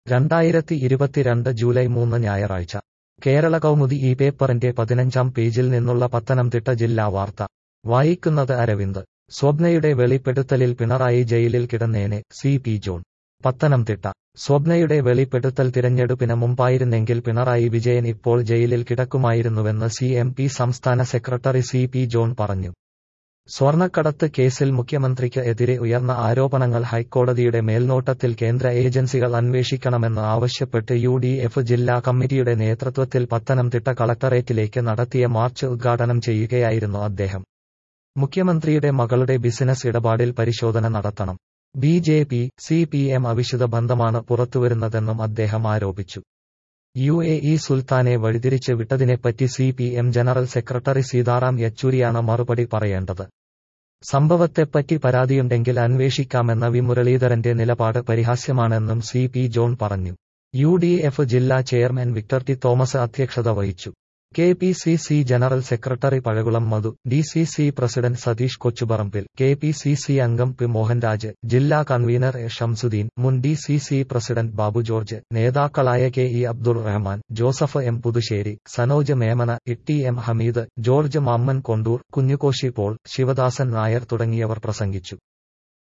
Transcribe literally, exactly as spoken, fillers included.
രണ്ടായിരത്തി ഇരുപത്തിരണ്ട് ജൂലൈ മൂന്ന് ഞായറാഴ്ച കേരള കൗമുദി ഈ പേപ്പറിന്റെ പതിനഞ്ചാം പേജിൽ നിന്നുള്ള പത്തനംതിട്ട ജില്ലാ വാർത്ത വായിക്കുന്നത് അരവിന്ദ്. സ്വപ്നയുടെ വെളിപ്പെടുത്തലിൽ പിണറായി ജയിലിൽ കിടന്നേനെ, സി പി ജോൺ. പത്തനംതിട്ട. സ്വപ്നയുടെ വെളിപ്പെടുത്തൽ തിരഞ്ഞെടുപ്പിന് മുമ്പായിരുന്നെങ്കിൽ പിണറായി വിജയൻ ഇപ്പോൾ ജയിലിൽ കിടക്കുമായിരുന്നുവെന്ന് സി എം പി സംസ്ഥാന സെക്രട്ടറി സി പി ജോൺ പറഞ്ഞു. സ്വർണ്ണക്കടത്ത് കേസിൽ മുഖ്യമന്ത്രിക്ക് എതിരെ ഉയർന്ന ആരോപണങ്ങൾ ഹൈക്കോടതിയുടെ മേൽനോട്ടത്തിൽ കേന്ദ്ര ഏജൻസികൾ അന്വേഷിക്കണമെന്ന് ആവശ്യപ്പെട്ട് യു ഡി എഫ് ജില്ലാ കമ്മിറ്റിയുടെ നേതൃത്വത്തിൽ പത്തനംതിട്ട കളക്ടറേറ്റിലേക്ക് നടത്തിയ മാർച്ച് ഉദ്ഘാടനം ചെയ്യുകയായിരുന്നു അദ്ദേഹം. മുഖ്യമന്ത്രിയുടെ മകളുടെ ബിസിനസ് ഇടപാടിൽ പരിശോധന നടത്തണം. B J P, C P M അവിശുദ്ധ ബന്ധമാണ് പുറത്തുവരുന്നതെന്നും അദ്ദേഹം ആരോപിച്ചു. യു എ ഇ സുൽത്താനെ വഴിതിരിച്ച് വിട്ടതിനെപ്പറ്റി C P M general secretary Sitaram യെച്ചൂരിയാണ് മറുപടി പറയേണ്ടത്. സംഭവത്തെപ്പറ്റി പരാതിയുണ്ടെങ്കിൽ അന്വേഷിക്കാമെന്ന വി മുരളീധരന്റെ നിലപാട് പരിഹാസ്യമാണെന്നും സി പി ജോൺ പറഞ്ഞു. യു ഡി എഫ് ജില്ലാ ചെയർമാൻ വിക്ടർ ടി തോമസ് അധ്യക്ഷത വഹിച്ചു. K P C C general secretary Pazhakulam Madhu, D C C president Satheesh Kochuparambil, K P C C അംഗം പി മോഹൻരാജ്, ജില്ലാ കൺവീനർ എ ഷംസുദ്ദീൻ, മുൻ D C C president Babu George, നേതാക്കളായ K E Abdul Rahman, Joseph M Puthussery, Sanoj Memana, Itty M Hameed, George Mammen Kondoor, Kunjukoshy Paul, Sivadasan Nair തുടങ്ങിയവർ പ്രസംഗിച്ചു.